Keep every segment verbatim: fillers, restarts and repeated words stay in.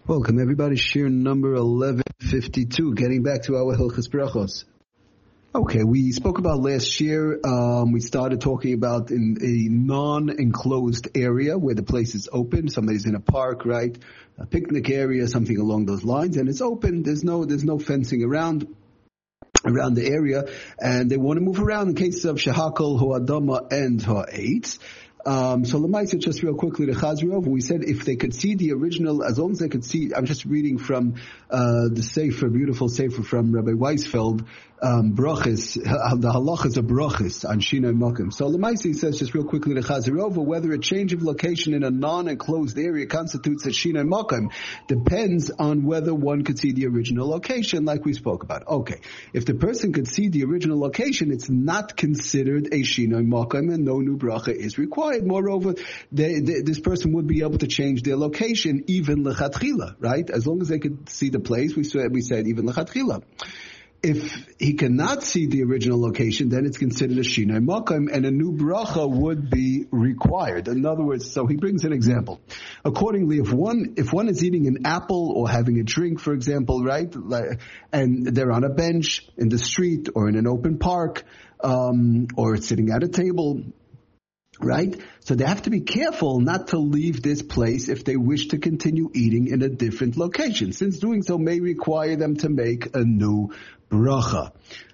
Welcome everybody, shir number eleven fifty-two, getting back to our Hilchos Brachos. Okay, we spoke about last year, um, we started talking about in a non-enclosed area where the place is open, somebody's in a park, right, a picnic area, something along those lines, and it's open, there's no, there's no fencing around, around the area, and they want to move around in cases of shehakol, ho'adama, and ha'etz. Um, so Lamaisa, just real quickly to Chazri we said if they could see the original, as long as they could see, I'm just reading from uh, the Sefer, beautiful Sefer from Rabbi Weisfeld, um, brachis, the halachas of brachis on Shinoi Makom. So Lamaisa says just real quickly to Chazri whether a change of location in a non-enclosed area constitutes a Shinoi Makom depends on whether one could see the original location, like we spoke about. Okay, if the person could see the original location, it's not considered a Shinoi Makom and no new bracha is required. Moreover, they, they, this person would be able to change their location even lechatchila, right? As long as they could see the place, we said, we said even lechatchila. If he cannot see the original location, then it's considered a shinoi makom, and a new bracha would be required. In other words, so he brings an example. Accordingly, if one if one is eating an apple or having a drink, for example, right, and they're on a bench in the street or in an open park, um, or sitting at a table, right? So they have to be careful not to leave this place if they wish to continue eating in a different location, since doing so may require them to make a new bracha.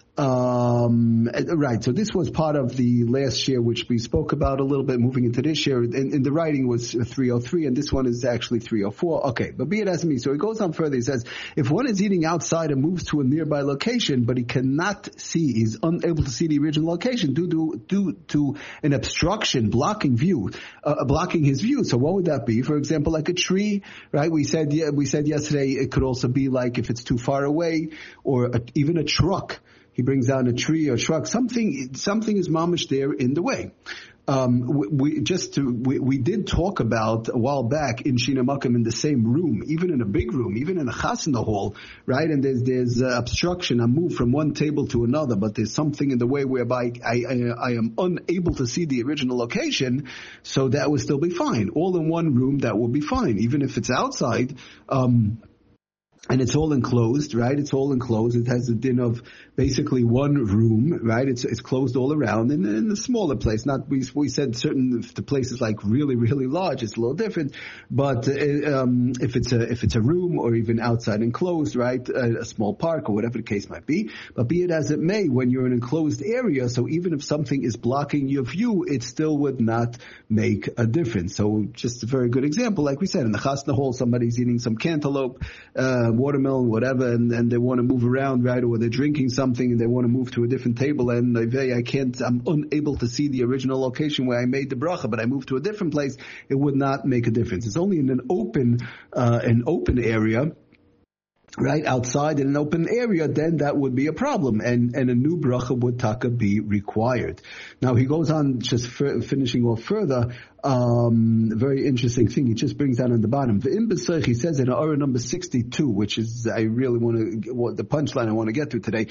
Um, right, so this was part of the last year, which we spoke about a little bit, moving into this year. In, in the writing was three oh three, and this one is actually three oh four. Okay, but be it as it may. So he goes on further. He says, if one is eating outside and moves to a nearby location, but he cannot see, he's unable to see the original location due to, due to an obstruction, blocking view, uh, blocking his view. So what would that be? For example, like a tree, right? We said, yeah, we said yesterday it could also be like if it's too far away, or a, even a truck. He brings down a tree or truck. Something, something is mamish there in the way. Um, we, we just to, we, we did talk about a while back in Shinoi Makom in the same room, even in a big room, even in a chasna hall, right? And there's there's uh, obstruction. I move from one table to another, but there's something in the way whereby I, I I am unable to see the original location. So that would still be fine. All in one room, that will be fine, even if it's outside. Um, And it's all enclosed, right? It's all enclosed. It has a din of basically one room, right? It's it's closed all around. And in the smaller place, not we we said certain if the place is like really really large, it's a little different. But uh, um, if it's a if it's a room or even outside enclosed, right, a, a small park or whatever the case might be. But be it as it may, when you're in an enclosed area, so even if something is blocking your view, it still would not make a difference. So just a very good example, like we said, in the chasna hall, somebody's eating some cantaloupe. Uh, watermelon, whatever, and, and they want to move around, right, or they're drinking something and they want to move to a different table, and I can't, I'm unable to see the original location where I made the bracha, but I moved to a different place, it would not make a difference. It's only in an open, uh, an open area, right, outside in an open area, then that would be a problem, and, and a new bracha would taka be required. Now he goes on, just f- finishing off further, um, very interesting thing, he just brings down on the bottom. He says in Aura number sixty-two, which is, I really want to, what the punchline I want to get to today.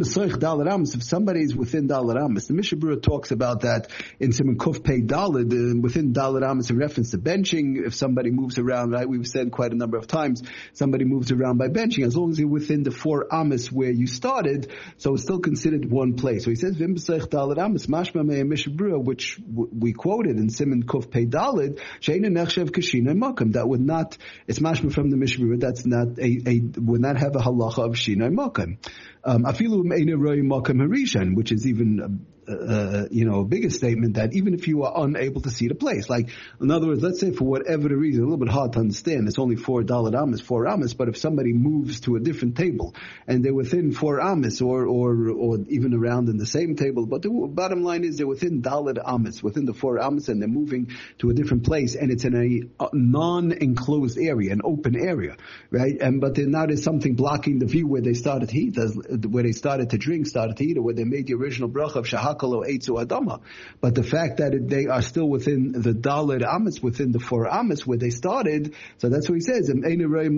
If somebody is within Dalet Amos, the Mishnah Berurah talks about that in Siman Kuf Pei Daled, uh, within Dalet Amos in reference to benching. If somebody moves around, right, we've said quite a number of times, somebody moves around by benching, as long as you're within the four Amos where you started, so it's still considered one place. So he says, Vim B'Seich Dalet Amos, Mashma Mei Mishnah Berurah, which w- we quoted in Siman Kuf Pei Daled, Sheina Nechshev K'Shinoi Makom, that would not, it's mashma from the Mishnah Berurah, that's not a, a, would not have a halacha of Shinoi Makom. Um, Afilu Me'ena Roi Makom Harishan, which is even, uh, uh, you know, a bigger statement that even if you are unable to see the place, like, in other words, let's say for whatever the reason, a little bit hard to understand, it's only four Dalet Amos, four Amos, but if somebody moves to a different table, and they're within four Amos, or, or, or even around in the same table, but the bottom line is they're within Dalet Amos, within the four Amos, and they're moving to a different place, and it's in a, a non-enclosed area, an open area, right? And, but then now there's something blocking the view where they started to eat, where they started to drink, started to eat, or where they made the original bracha of shahak Hakalo Eitzu Adama. But the fact that it, they are still within the Dalet Amis, within the four Amis where they started, so that's what he says. Since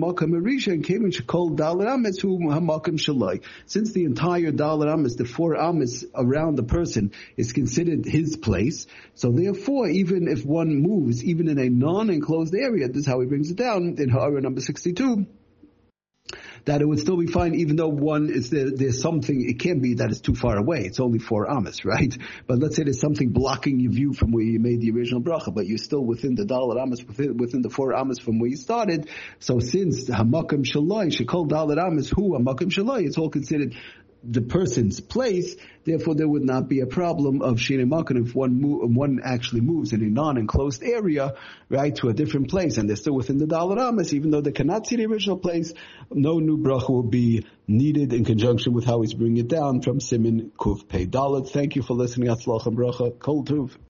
the entire Dalet Amis, the four Amis around the person, is considered his place, so therefore, even if one moves, even in a non-enclosed area, this is how he brings it down in Ha'ara number sixty-two, that it would still be fine, even though one is there, there's something, it can't be that it's too far away. It's only four amas, right? But let's say there's something blocking your view from where you made the original bracha, but you're still within the dalet amas, within, within the four amas from where you started. So since hamakam shalai, shekol dalet amas, hu hamakam shalai, it's all considered the person's place, therefore there would not be a problem of Shinei Makan if one move, one actually moves in a non-enclosed area, right, to a different place, and they're still within the Dalet Amas, even though they cannot see the original place, no new bracha will be needed in conjunction with how he's bringing it down from Simin Kuf Pei Dalet. Thank you for listening. Atzlach and bracha. Kol Tuv.